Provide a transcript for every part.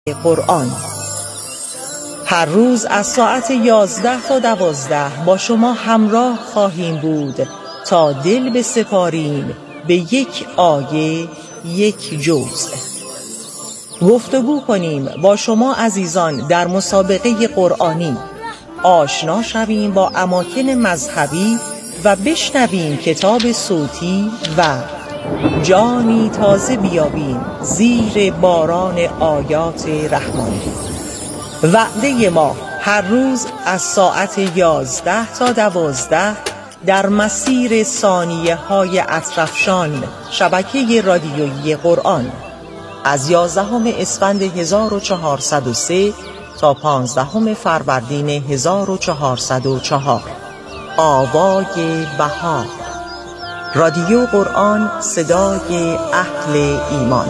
قرآن. هر روز از ساعت 11 تا 12 با شما همراه خواهیم بود تا دل بسپاریم به یک آیه، یک جزء. گفتگو کنیم با شما عزیزان در مسابقه قرآنی، آشنا شویم با اماکن مذهبی و بشنویم کتاب صوتی و جانی تازه بیابیم زیر باران آیات رحمانی. وعده ما هر روز از ساعت 11 تا 12 در مسیر ثانیه های اطرفشان شبکه رادیویی قرآن از 11 اسفند 1403 تا 15 فروردین 1404. آوای بهار، رادیو قرآن، صدای اهل ایمان.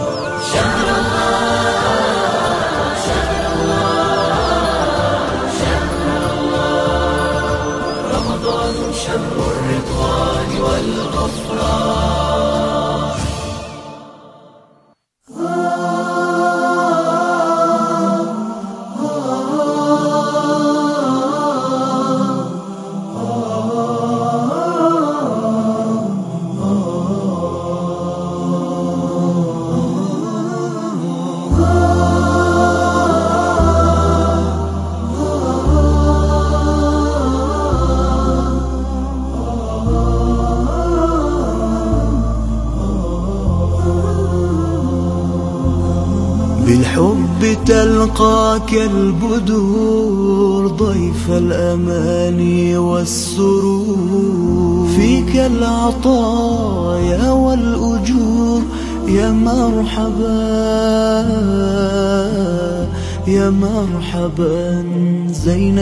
بالحب تلقاك البدور ضيف الأماني والسرور، فيك العطايا والأجور، يا مرحبا يا مرحبا زين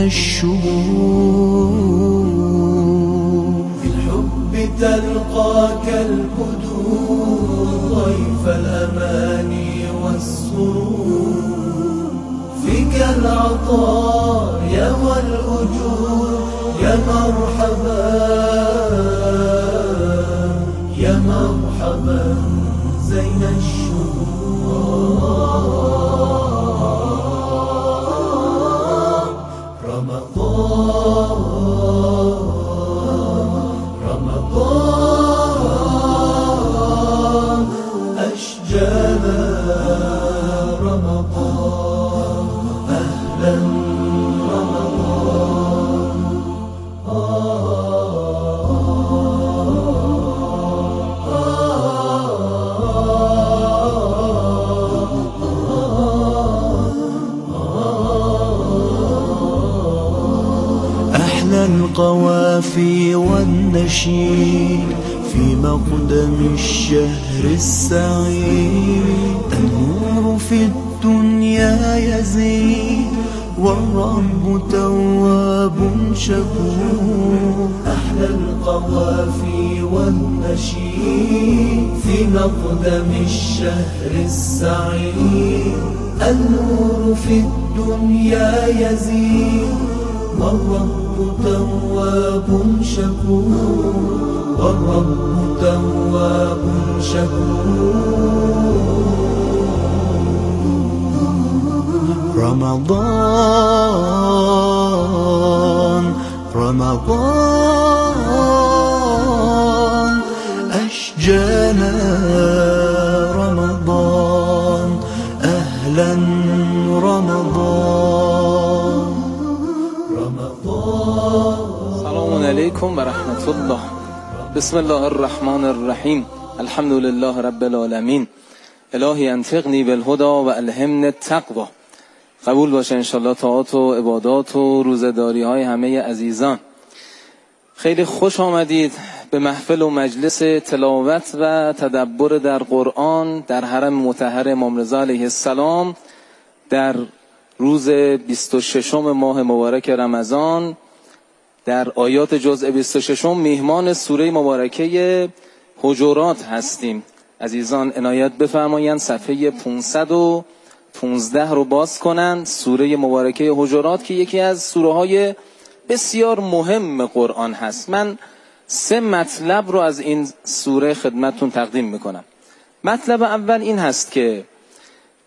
الشهور. بالحب تلقاك البدور ضيف الأماني والسرور، فيك العطايا والأجور، يا مرحبا يا مرحبا زين الشهور. رمضان أشجانا، رمضان أهلا رمضان. أحلى القوافي والنشيد في مقدم الشهر السعيد، النور في الدنيا يزيد والرب تواب شكور. أحلى القوافي والنشيد في مقدم الشهر السعيد، النور في الدنيا يزيد والرب تواب شكور، والرب تواب شكور. رمضان رمضان أشجانا، رمضان أهلا رمضان. سلام علیکم و رحمت الله. بسم الله الرحمن الرحیم. الحمد لله رب العالمین. الهی انفقنی بالهدى و الهمنی التقوی. قبول باشه انشالله طاعات و عبادات و روزداری های همه عزیزان. خیلی خوش آمدید به محفل و مجلس تلاوت و تدبر در قرآن در حرم مطهر امام رضا علیه السلام در روز 26 ماه مبارک رمضان، در آیات جزء 26 میهمان سوره مبارکه حجرات هستیم. عزیزان عنایت بفرمایند صفحه 515 رو باز کنند. سوره مبارکه حجرات که یکی از سوره های بسیار مهم قرآن هست. من 3 مطلب رو از این سوره خدمتتون تقدیم میکنم. مطلب اول این هست که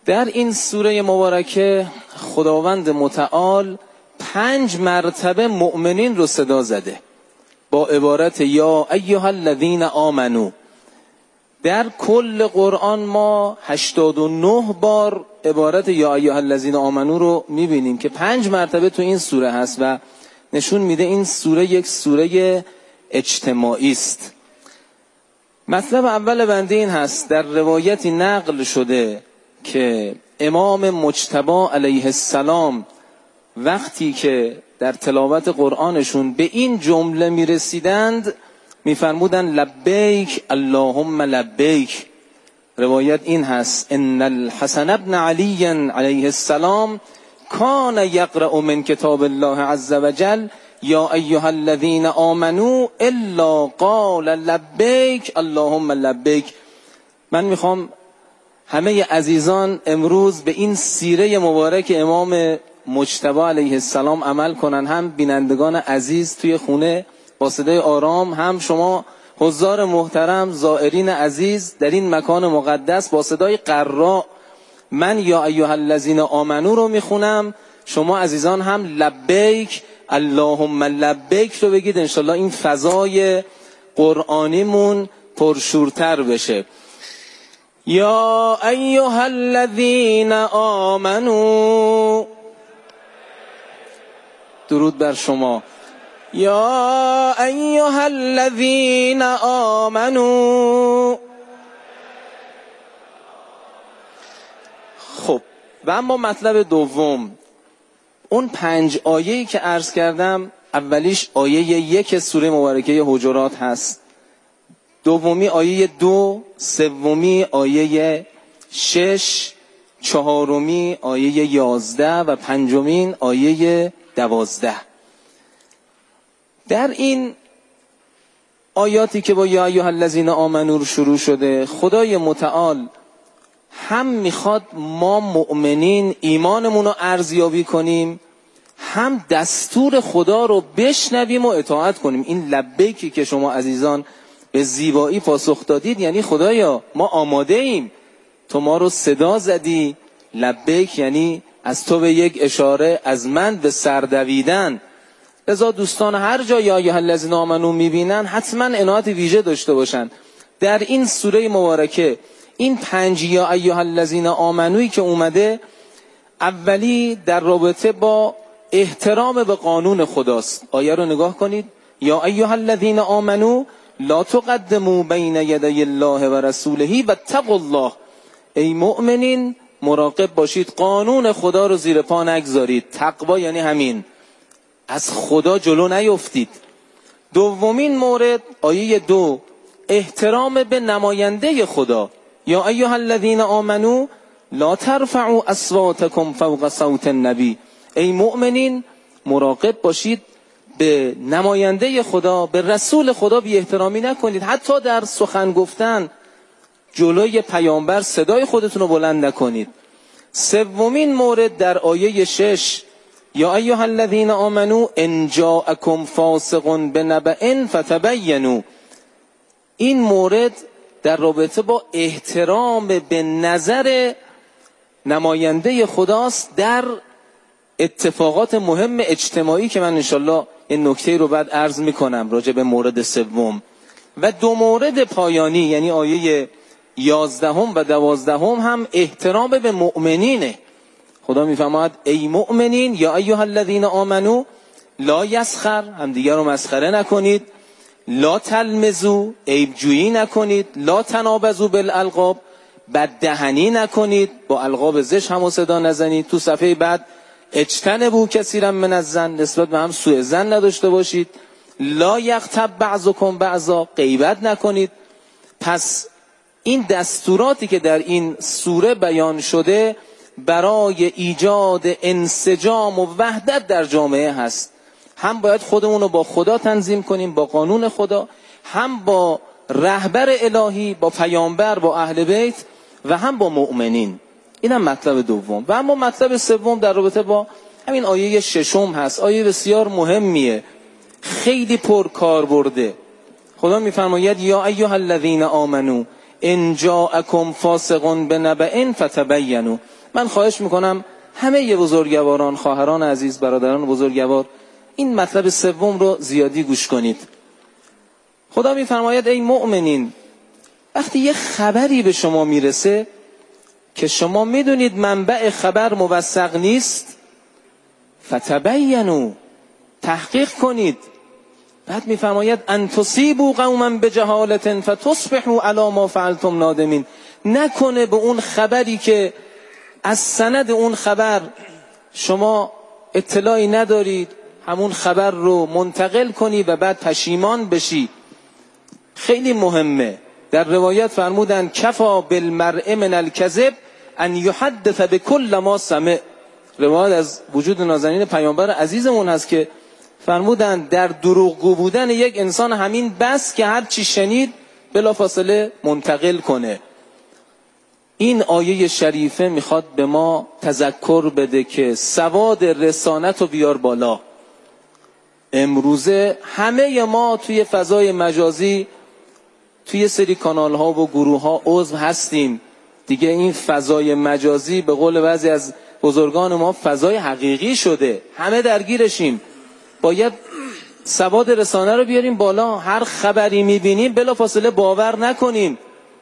در این سوره مبارکه خداوند متعال 5 مرتبه مؤمنین رو صدا زده با عبارت یا ایها الذین آمنو. در کل قرآن ما 89 بار عبارت یا ایها الذین آمنو رو میبینیم که 5 مرتبه تو این سوره هست و نشون میده این سوره یک سوره اجتماعی است. مطلب اول بنده این هست، در روایتی نقل شده که امام مجتبی علیه السلام وقتی که در تلاوت قرآنشون به این جمله میرسیدند میفرمودند لبیک اللهم لبیک. روایت این هست ان الحسن ابن علی علیه السلام کان یقرأ من کتاب الله عز وجل یا ایها الذین آمنو الا قال لبیک اللهم لبیک. من میخوام همه عزیزان امروز به این سیره مبارک امام مجتبی علیه السلام عمل کنن، هم بینندگان عزیز توی خونه با صدای آرام، هم شما حضار محترم زائرین عزیز در این مکان مقدس با صدای قراء. من یا ایها الذین آمنو رو میخونم، شما عزیزان هم لبیک اللهم لبیک رو بگید، انشالله این فضای قرآنیمون پرشورتر بشه. یا ایها الذین آمنو، درود بر شما. یا ایها الذین آمنو. خب و اما مطلب دوم، اون 5 آیه‌ای که عرض کردم، اولیش آیه 1 سوره مبارکه حجرات هست، دومی آیه 2، سومی آیه 6، چهارمی آیه 11 و پنجمین آیه 12. در این آیاتی که با یا ایها الذین آمنو شروع شده، خدای متعال هم میخواد ما مؤمنین ایمانمون رو ارزیابی کنیم، هم دستور خدا رو بشنویم و اطاعت کنیم. این لبیکی که شما عزیزان به زیبایی پاسخ دادید یعنی خدایا ما آماده ایم، تو ما رو صدا زدی. لبیک یعنی از تو به یک اشاره، از من به سردویدن. لذا دوستان هر جا یا ایها الذین آمنو میبینن حتما عنایت ویژه داشته باشن. در این سوره مبارکه این 5 یا ایها الذین آمنویی که اومده، اولی در رابطه با احترام به قانون خداست. آیه رو نگاه کنید، یا ایها الذین آمنو لا تقدموا بین یدی الله و رسوله واتقوا الله. ای مؤمنین مراقب باشید، قانون خدا رو زیر پا نگذارید. تقوا یعنی همین، از خدا جلو نیفتید. دومین مورد آیه 2، احترام به نماینده خدا. یا ایها الذین آمنو لا ترفعوا اصواتکم فوق صوت النبی. ای مؤمنین مراقب باشید به نماینده خدا، به رسول خدا بی احترامی نکنید. حتی در سخن گفتن جلوی پیامبر صدای خودتون رو بلند نکنید. سومین مورد در آیه 6، یا ایها الذین آمنو ان جاءکم فاسق بنبأ فتبینوا. این مورد در رابطه با احترام به نظر نماینده خداست در اتفاقات مهم اجتماعی که من انشالله این نکته رو بعد عرض میکنم راجع به مورد سوم. و 2 مورد پایانی یعنی آیه 11 و 12 هم احترام به مؤمنینه. خدا میفرماید ای مؤمنین یا ایها الذین آمنو لا یسخر، هم دیگر رو مسخره نکنید، لا تلمزو، عیب جویی نکنید، لا تنابزو بالالقاب، بددهنی نکنید، با القاب زشت هم صدا نزنید. تو صفحه بعد اجتنبوا کثیرا من الظن، نسبت به هم سوء ظن نداشته باشید. لا یغتب بعضکم بعضا، غیبت نکنید. پس این دستوراتی که در این سوره بیان شده برای ایجاد انسجام و وحدت در جامعه هست. هم باید خودمون رو با خدا تنظیم کنیم، با قانون خدا، هم با رهبر الهی، با پیامبر، با اهل بیت، و هم با مؤمنین. اینم مطلب دوم. و اما مطلب سوم در رابطه با همین آیه 6 هست. آیه بسیار مهمیه، خیلی پر کار برده. خدا میفرماید یا ایها الذین آمنو، ان جاءکم فاسق بنبأ فتبینوا. من خواهش میکنم همه بزرگواران، خواهران عزیز، برادران بزرگوار، این مطلب سوم رو زیادی گوش کنید. خدا میفرماید ای مؤمنین، وقتی یه خبری به شما میرسه که شما میدونید منبع خبر موثق نیست، فتبینوا، تحقیق کنید. بعد میفرماید ان تصیبوا قوما بجهالة فتصبحوا علی ما فعلتم نادمین. نکنه به اون خبری که از سند اون خبر شما اطلاعی ندارید همون خبر رو منتقل کنی و بعد پشیمان بشی. خیلی مهمه. در روایت فرمودن کفا بالمرء من الکذب ان یحدث بكل ما سمع. روایت از وجود نازنین پیامبر عزیزمون هست که فرمودن در دروغگو بودن یک انسان همین بس که هر چی شنید بلافاصله منتقل کنه. این آیه شریفه میخواد به ما تذکر بده که سواد رسانت رو بیار بالا. امروزه همه ما توی فضای مجازی توی سری کانال ها و گروه ها عضو هستیم دیگه. این فضای مجازی به قول بعضی از بزرگان ما فضای حقیقی شده، همه درگیرشیم. باید سواد رسانه رو بیاریم بالا. هر خبری میبینیم بلافاصله باور نکنیم.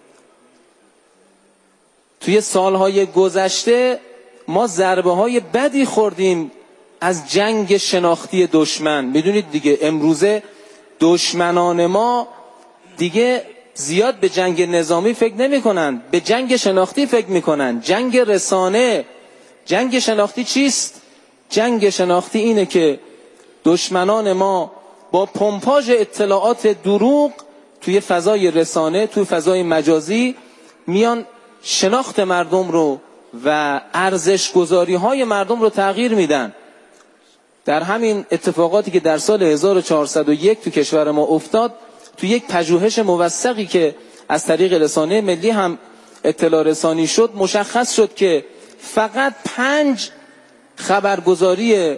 توی سالهای گذشته ما ضربه های بدی خوردیم از جنگ شناختی دشمن. میدونید دیگه امروزه دشمنان ما دیگه زیاد به جنگ نظامی فکر نمی کنن، به جنگ شناختی فکر می کنن. جنگ رسانه. جنگ شناختی چیست؟ جنگ شناختی اینه که دشمنان ما با پمپاژ اطلاعات دروغ توی فضای رسانه، توی فضای مجازی میان شناخت مردم رو و ارزش گذاری های مردم رو تغییر میدن. در همین اتفاقاتی که در سال 1401 تو کشور ما افتاد، تو یک پژوهش موثقی که از طریق رسانه ملی هم اطلاع رسانی شد، مشخص شد که فقط 5 خبرگزاری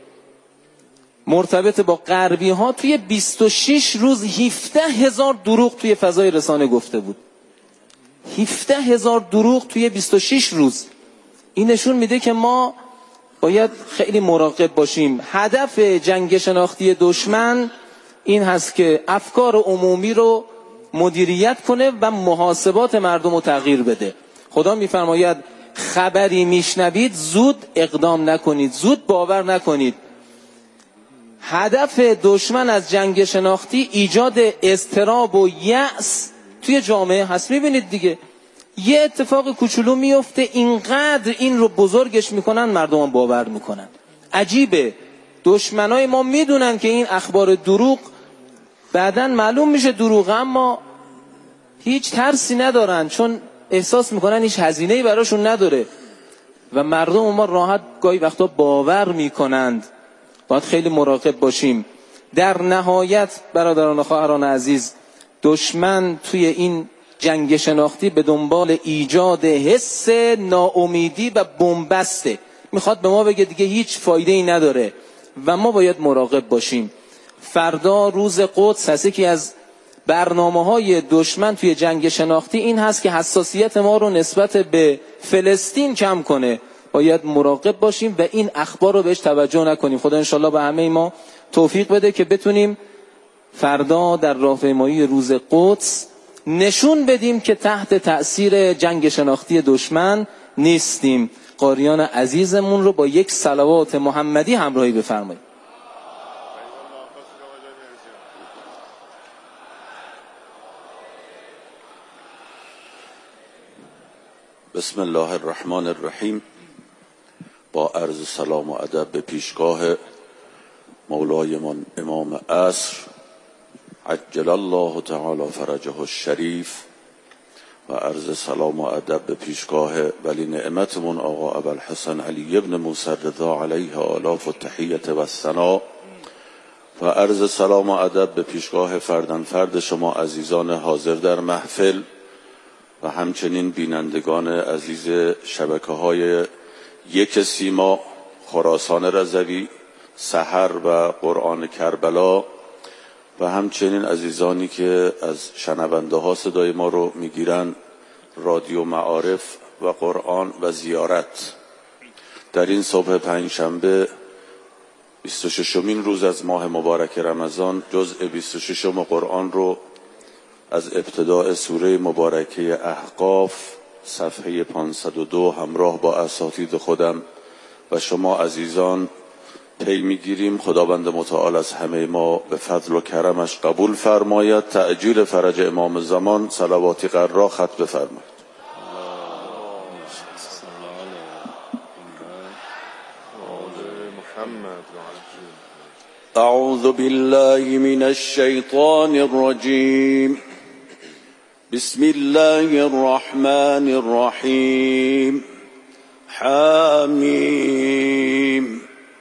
مرتبط با غربی ها توی 26 روز 17,000 دروغ توی فضای رسانه گفته بود. 17,000 دروغ توی 26 روز. این نشون میده که ما باید خیلی مراقب باشیم. هدف جنگ شناختی دشمن این هست که افکار عمومی رو مدیریت کنه و محاسبات مردم رو تغییر بده. خدا میفرماید خبری میشنوید زود اقدام نکنید، زود باور نکنید. هدف دشمن از جنگ شناختی ایجاد اضطراب و یأس توی جامعه هست. میبینید دیگه یه اتفاق کوچولو میفته اینقدر این رو بزرگش میکنن، مردم هم باور میکنن. عجیبه. دشمنای ما میدونن که این اخبار دروغ بعدن معلوم میشه دروغ، اما هیچ ترسی ندارن چون احساس میکنن هیچ هزینه‌ای براشون نداره و مردم ما راحت گاهی وقتا باور میکنند. باید خیلی مراقب باشیم. در نهایت برادران و خواهران عزیز، دشمن توی این جنگ شناختی به دنبال ایجاد حس ناامیدی و بنبسته. میخواد به ما بگه دیگه هیچ فایده ای نداره و ما باید مراقب باشیم. فردا روز قدس هست. یکی از برنامه‌های دشمن توی جنگ شناختی این هست که حساسیت ما رو نسبت به فلسطین کم کنه. باید مراقب باشیم و این اخبار رو بهش توجه نکنیم. خدا انشالله به همه ما توفیق بده که بتونیم فردا در راهپیمایی روز قدس نشون بدیم که تحت تأثیر جنگ شناختی دشمن نیستیم. قاریان عزیزمون رو با یک صلوات محمدی همراهی بفرمایید. بسم الله الرحمن الرحیم. با عرض سلام و ادب به پیشگاه مولایمان امام عصر عجل الله تعالی فرجه الشریف و عرض سلام و ادب به پیشگاه ولی نعمتمون آقا ابوالحسن علی ابن موسی رضا علیه آلاف التحیة و الثنا و عرض سلام و ادب به پیشگاه فردن فرد شما عزیزان حاضر در محفل و همچنین بینندگان عزیز شبکه‌های یک سیما، خراسان رضوی، سحر و قرآن کربلا و همچنین عزیزانی که از شنونده ها صدای ما رو میگیرن، رادیو معارف و قرآن و زیارت. در این صبح پنجشنبه 26مین روز از ماه مبارک رمضان، جزء 26 قرآن رو از ابتداء سوره مبارکه احقاف صفحه 502 همراه با اساتید خودم و شما عزیزان پی میگیریم. خداوند متعال از همه ما به فضل و کرمش قبول فرماید. تعجیل فرج امام زمان صلواتی قرا ختم بفرماید. اعوذ بالله من الشیطان الرجیم. بسم الله الرحمن الرحیم. حامیم.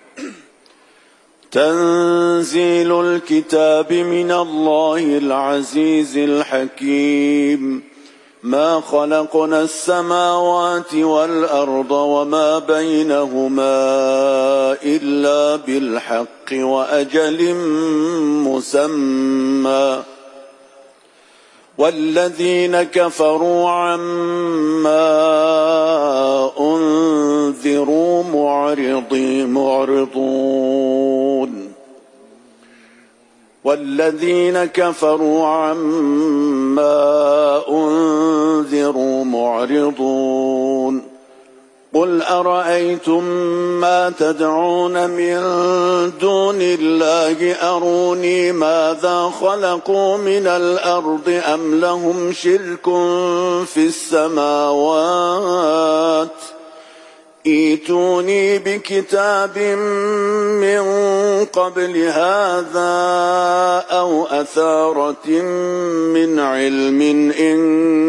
تنزيل الكتاب من الله العزيز الحكيم. ما خلقنا السماوات والأرض وما بينهما إلا بالحق وأجل مسمى. والذين كفروا عما أنذروا معرضون. والذين كفروا عما أنذروا معرضون. قل أرأيتم ما تدعون من دون الله أروني ماذا خلقوا من الأرض أم لهم شرك في السماوات. ائتوني بكتاب من قبل هذا أو أثارة من علم إن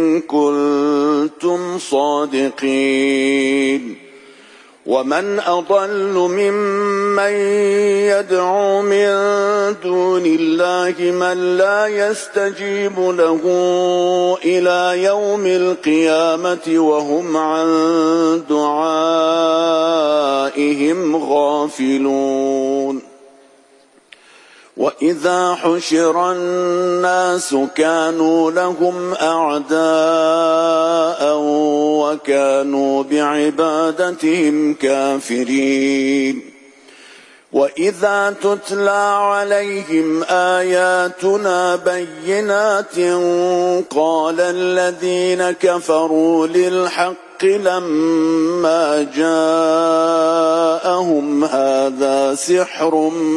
كنتم صادقين. ومن أضل ممن يدعو من دون الله من لا يستجيب له إلى يوم القيامة وهم عن دعائهم غافلون. وإذا حشر الناس كانوا لهم أعداء وكانوا بعبادتهم كافرين. وإذا تتلى عليهم آياتنا بينات قال الذين كفروا للحق لما جاءهم هذا سحر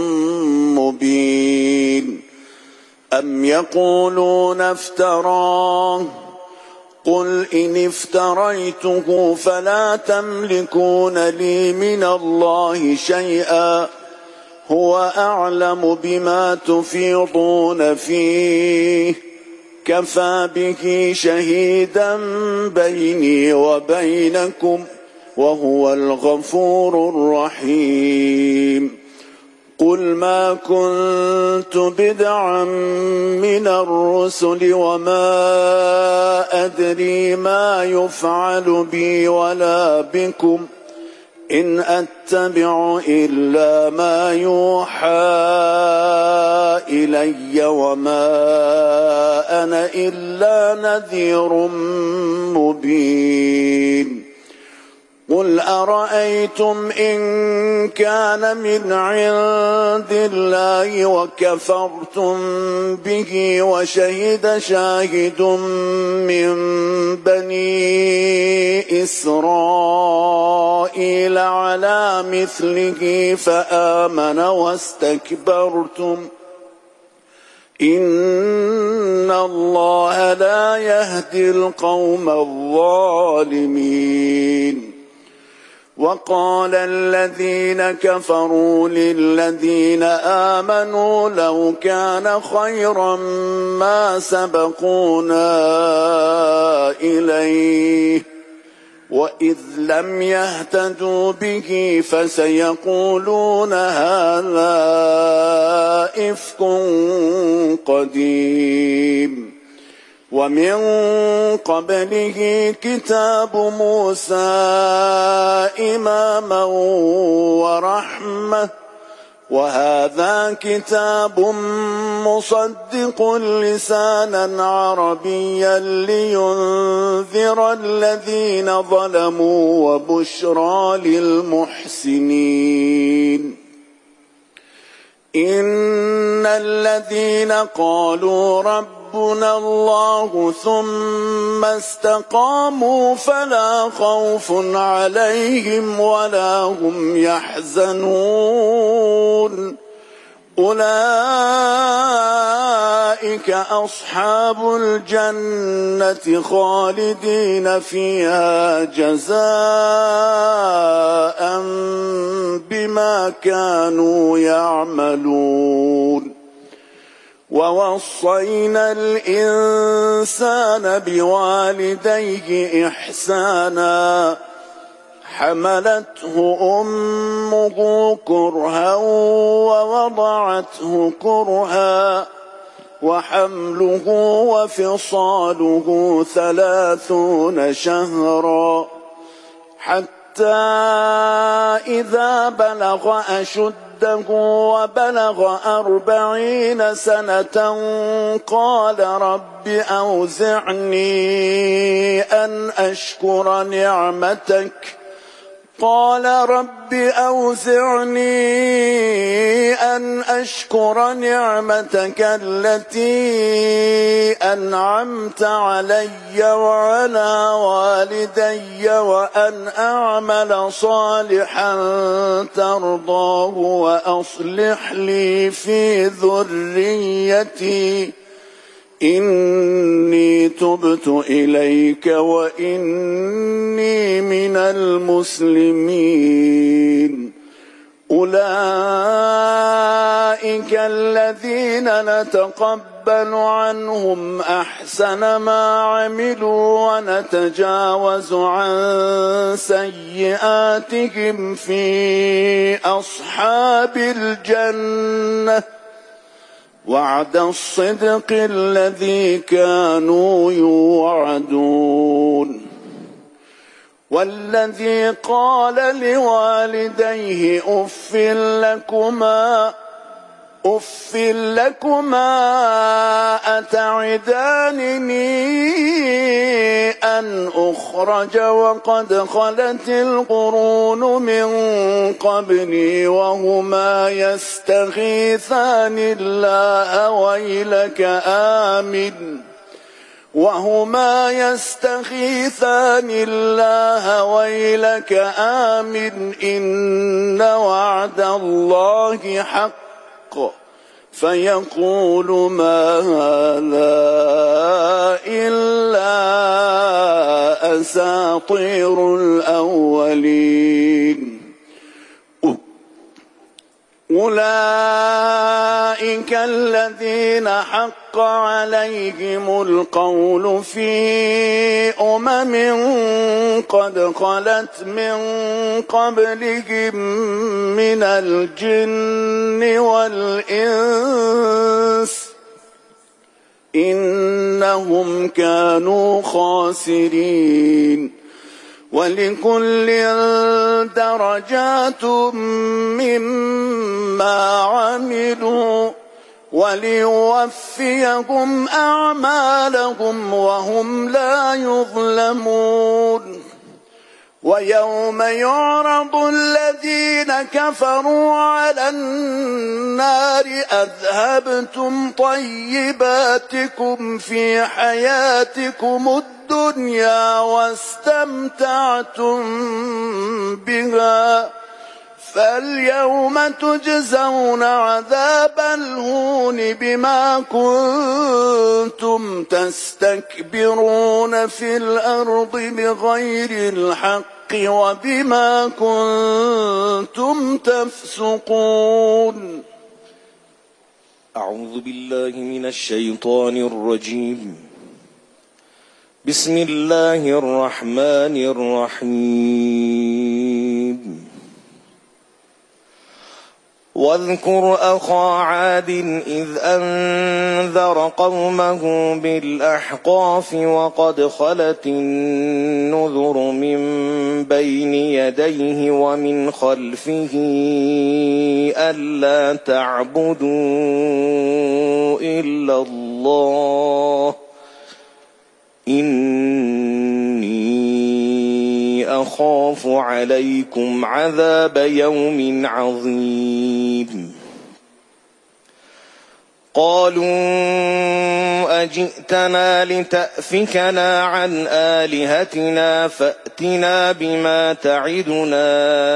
مبين. أم يقولون افتراه قل إن افتريته فلا تملكون لي من الله شيئا هو أعلم بما تفيضون فيه كفى به شهيدا بيني وبينكم وهو الغفور الرحيم. قل ما كنت بدعا من الرسل وما أدري ما يفعل بي ولا بكم إن أتبع إلا ما يوحى إلي وما أنا إلا نذير مبين. قل أرأيتم إن كان من عند الله وكفرتم به وشهد شاهد من بني إسرائيل على مثله فآمن واستكبرتم إن الله لا يهدي القوم الظالمين. وقال الذين كفروا للذين آمنوا لو كان خيرا ما سبقونا إليه وإذ لم يهتدوا به فسيقولون هذا إفك قديم. ومن قبله كتاب موسى إماما ورحمة وهذا كتاب مصدق لسانا عربيا لينذر الذين ظلموا وبشرى للمحسنين. إن الذين قالوا ربنا الله ثم استقاموا فلا خوف عليهم ولا هم يحزنون. أولئك أصحاب الجنة خالدين فيها جزاء بما كانوا يعملون. ووصينا الإنسان بوالديه إحسانا حملته أمه كرها ووضعته كرها وحمله وفصاله 30 شهرا حتى إذا بلغ أشده وبلغ 40 سنة قال رب أوزعني أن أشكر نعمتك التي أنعمت علي وعلى والدي وأن أعمل صالحا ترضاه وأصلح لي في ذريتي إني تبت إليك وإني من المسلمين. أولئك الذين نتقبل عنهم أحسن ما عملوا ونتجاوز عن سيئاتهم في أصحاب الجنة وعد الصدق الذي كانوا يوعدون. والذي قال لوالديه أف لكما أتعدانني أن أخرج وقد خلت القرون من قبلي وهما يستغيثان الله ويلك آمن إن وعد الله حق فيقول ما هذا إلا أساطير الأولين. أولئك الذين حق عليهم القول في قد خلت من قبلهم من الجن والإنس إنهم كانوا خاسرين. ولكل درجات مما عملوا وليوفيهم أعمالهم وهم لا يظلمون. ويوم يعرض الذين كفروا على النار أذهبتم طيباتكم في حياتكم الدنيا واستمتعتم بها فاليوم تجزون عذاب الهون بما كنتم تستكبرون في الأرض بغير الحق وبما كنتم تفسقون. أعوذ بالله من الشيطان الرجيم. بسم الله الرحمن الرحيم. واذكر أخا عاد إذ أنذر قومه بالأحقاف وقد خلت النذر من بين يديه ومن خلفه ألا تعبدوا إلا الله إني أخاف عليكم عذاب يوم عظيم قالوا أجئتنا لتأفكنا عن آلهتنا فأتنا بما تعدنا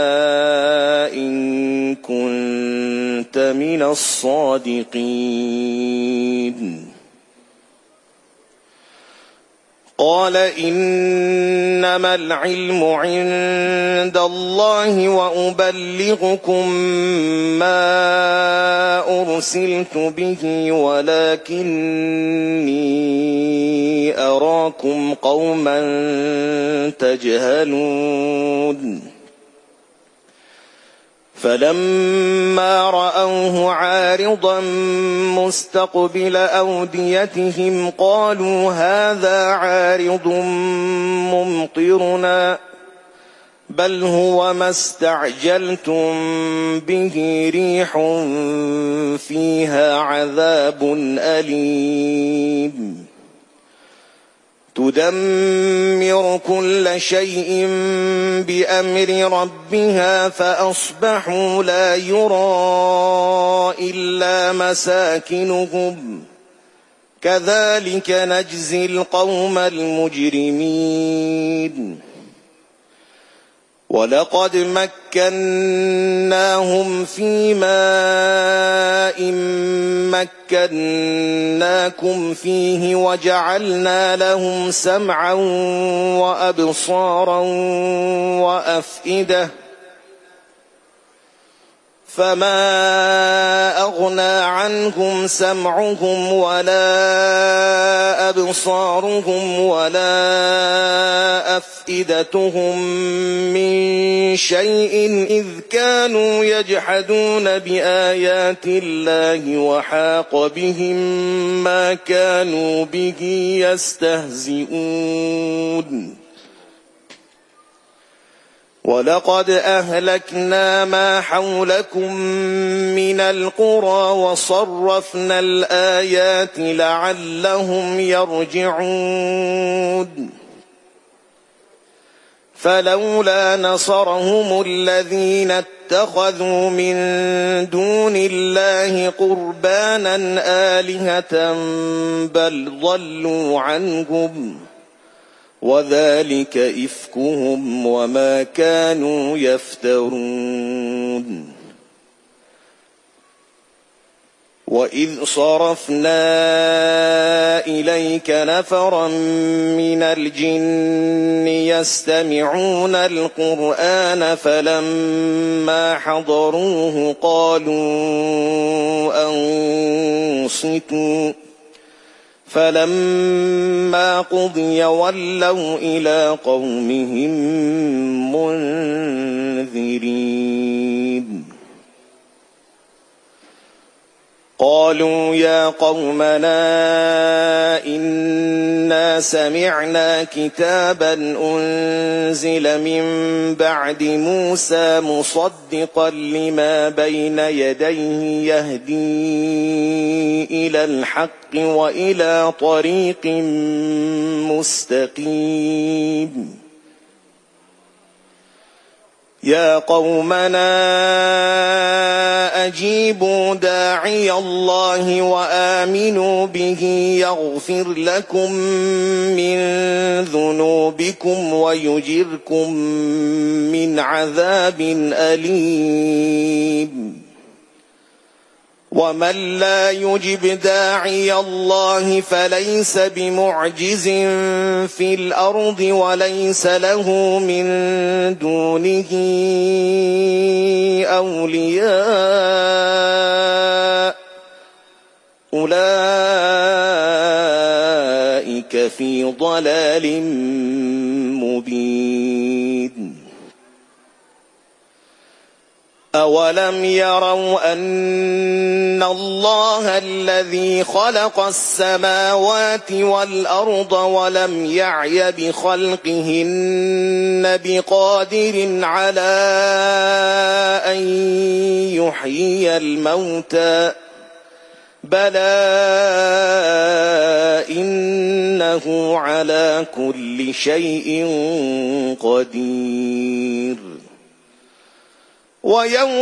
إن كنت من الصادقين قال إنما العلم عند الله وأبلغكم ما أرسلت به ولكني أراكم قوما تجهلون فلما رأوه عارضا مستقبل أوديتهم قالوا هذا عارض ممطرنا بل هو ما استعجلتم به ريح فيها عذاب أليم تدمر كل شيء بأمر ربها فأصبحوا لا يرى إلا مساكنهم كذلك نجزي القوم المجرمين ولقد مكناهم في ماء مكناكم فيه وجعلنا لهم سمعا وأبصارا وأفئدة فما أغنى عنهم سمعهم ولا أبصارهم ولا أفئدتهم من شيء إذ كانوا يجحدون بآيات الله وحاق بهم ما كانوا به يستهزئون ولقد أهلكنا ما حولكم من القرى وصرفنا الآيات لعلهم يرجعون فلولا نصرهم الذين اتخذوا من دون الله قربانا آلهة بل ضلوا عنهم وذلك إفكهم وما كانوا يفترون وإذ صرفنا إليك نفرا من الجن يستمعون القرآن فلما حضروه قالوا أنصتوا فلما قضي ولوا إلى قومهم منذرين قالوا يا قومنا إنا سمعنا كتابا أنزل من بعد موسى مصدقا لما بين يديه يهدي إلى الحق وإلى طريق مستقيم يا قومنا أجيبوا داعي الله وآمنوا به يغفر لكم من ذنوبكم ويجركم من عذاب أليم ومن لا يجب داعي الله فليس بمعجز في الأرض وليس له من دونه أولياء أولئك في ضلال مبين أولم يروا أن الله الذي خلق السماوات والأرض ولم يعي بخلقهن بقادر على أن يحيي الموتى بلى إنه على كل شيء قدير. ويوم